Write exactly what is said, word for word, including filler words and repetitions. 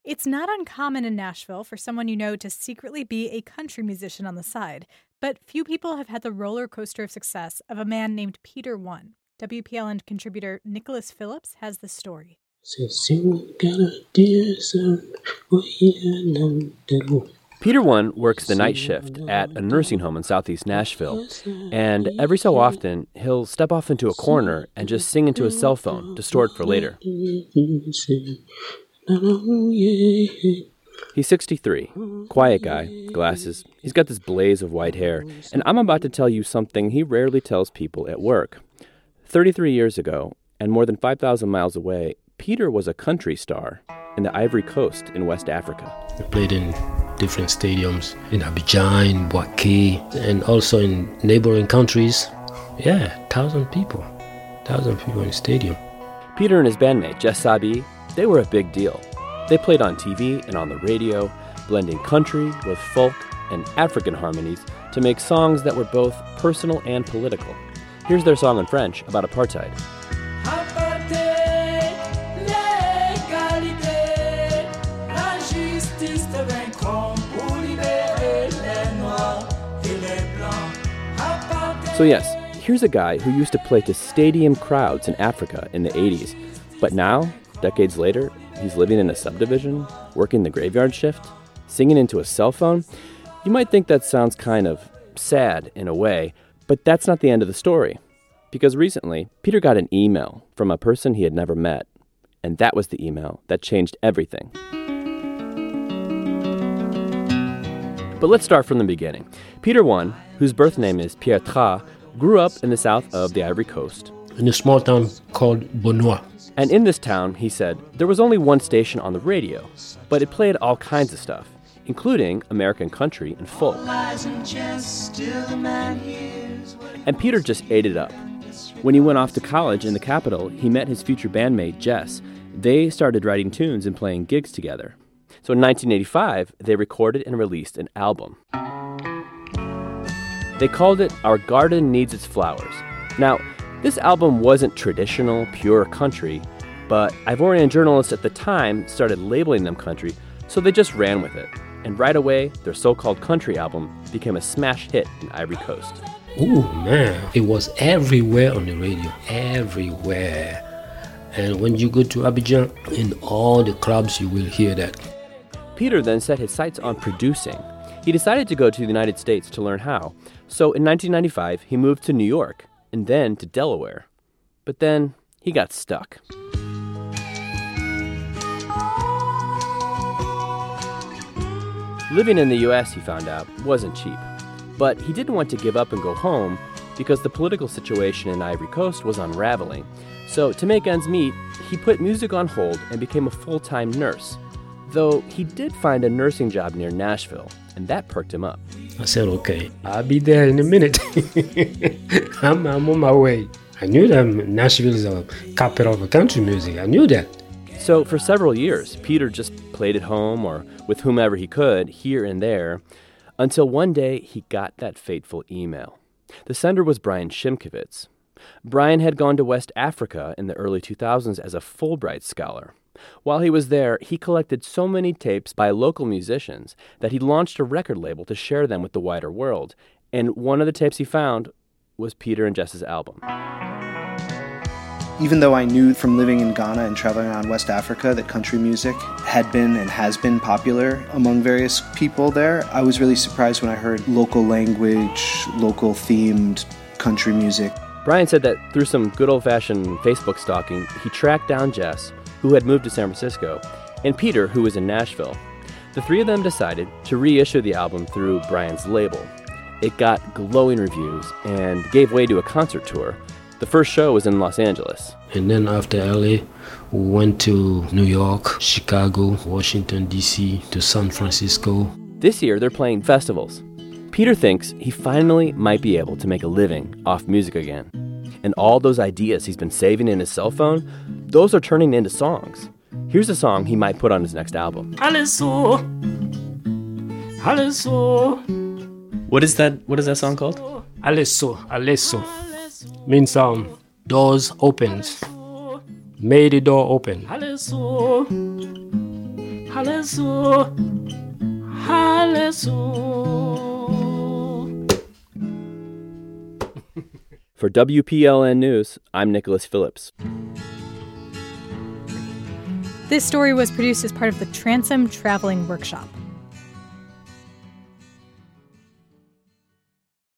It's not uncommon in Nashville for someone you know to secretly be a country musician on the side, but few people have had the roller coaster of success of a man named Peter One. W P L N contributor Nicholas Phillips has the story. Peter One works the night shift at a nursing home in southeast Nashville, and every so often he'll step off into a corner and just sing into his cell phone to store it for later. He's sixty-three, quiet guy, glasses, he's got this blaze of white hair, and I'm about to tell you something he rarely tells people at work. thirty-three years ago, and more than five thousand miles away, Peter was a country star in the Ivory Coast in West Africa. We played in different stadiums, in Abidjan, Bouaké, and also in neighboring countries. Yeah, thousand people, thousand people in the stadium. Peter and his bandmate, Jess Sabi, they were a big deal. They played on T V and on the radio, blending country with folk and African harmonies to make songs that were both personal and political. Here's their song in French about apartheid. So yes, here's a guy who used to play to stadium crowds in Africa in the eighties, but now, decades later, he's living in a subdivision, working the graveyard shift, singing into a cell phone. You might think that sounds kind of sad in a way, but that's not the end of the story. Because recently, Peter got an email from a person he had never met, and that was the email that changed everything. But let's start from the beginning. Peter One, whose birth name is Pierre Tra, grew up in the south of the Ivory Coast. In a small town called Bonois. And in this town, he said, there was only one station on the radio, but it played all kinds of stuff, including American country and folk. And Peter just ate it up. When he went off to college in the capital, he met his future bandmate, Jess. They started writing tunes and playing gigs together. So in nineteen eighty-five, they recorded and released an album. They called it Our Garden Needs Its Flowers. Now, this album wasn't traditional, pure country, but Ivorian journalists at the time started labeling them country, so they just ran with it. And right away, their so-called country album became a smash hit in Ivory Coast. Oh man, it was everywhere on the radio, everywhere. And when you go to Abidjan, in all the clubs you will hear that. Peter then set his sights on producing. He decided to go to the United States to learn how. So in nineteen ninety-five, he moved to New York, and then to Delaware. But then he got stuck. Living in the U S, he found out, wasn't cheap. But he didn't want to give up and go home because the political situation in Ivory Coast was unraveling. So to make ends meet, he put music on hold and became a full-time nurse. Though he did find a nursing job near Nashville, and that perked him up. I said, okay, I'll be there in a minute. I'm, I'm on my way. I knew that Nashville is a capital of country music. I knew that. So for several years, Peter just played at home or with whomever he could, here and there, until one day he got that fateful email. The sender was Brian Shimkevitz. Brian had gone to West Africa in the early two thousands as a Fulbright scholar. While he was there, he collected so many tapes by local musicians that he launched a record label to share them with the wider world. And one of the tapes he found was Peter and Jess's album. Even though I knew from living in Ghana and traveling around West Africa that country music had been and has been popular among various people there, I was really surprised when I heard local language, local themed country music. Brian said that through some good old-fashioned Facebook stalking, he tracked down Jess, who had moved to San Francisco, and Peter, who was in Nashville. The three of them decided to reissue the album through Brian's label. It got glowing reviews and gave way to a concert tour. The first show was in Los Angeles. And then after L A, we went to New York, Chicago, Washington, D C, to San Francisco. This year, they're playing festivals. Peter thinks he finally might be able to make a living off music again. And all those ideas he's been saving in his cell phone, those are turning into songs. Here's a song he might put on his next album. Alesso. Alesso. What is that? What is that song called? Alesso. Alesso. Means um, doors opens. May the door open. Alesso. Halesu, Halesu. For W P L N News, I'm Nicholas Phillips. This story was produced as part of the Transom Traveling Workshop.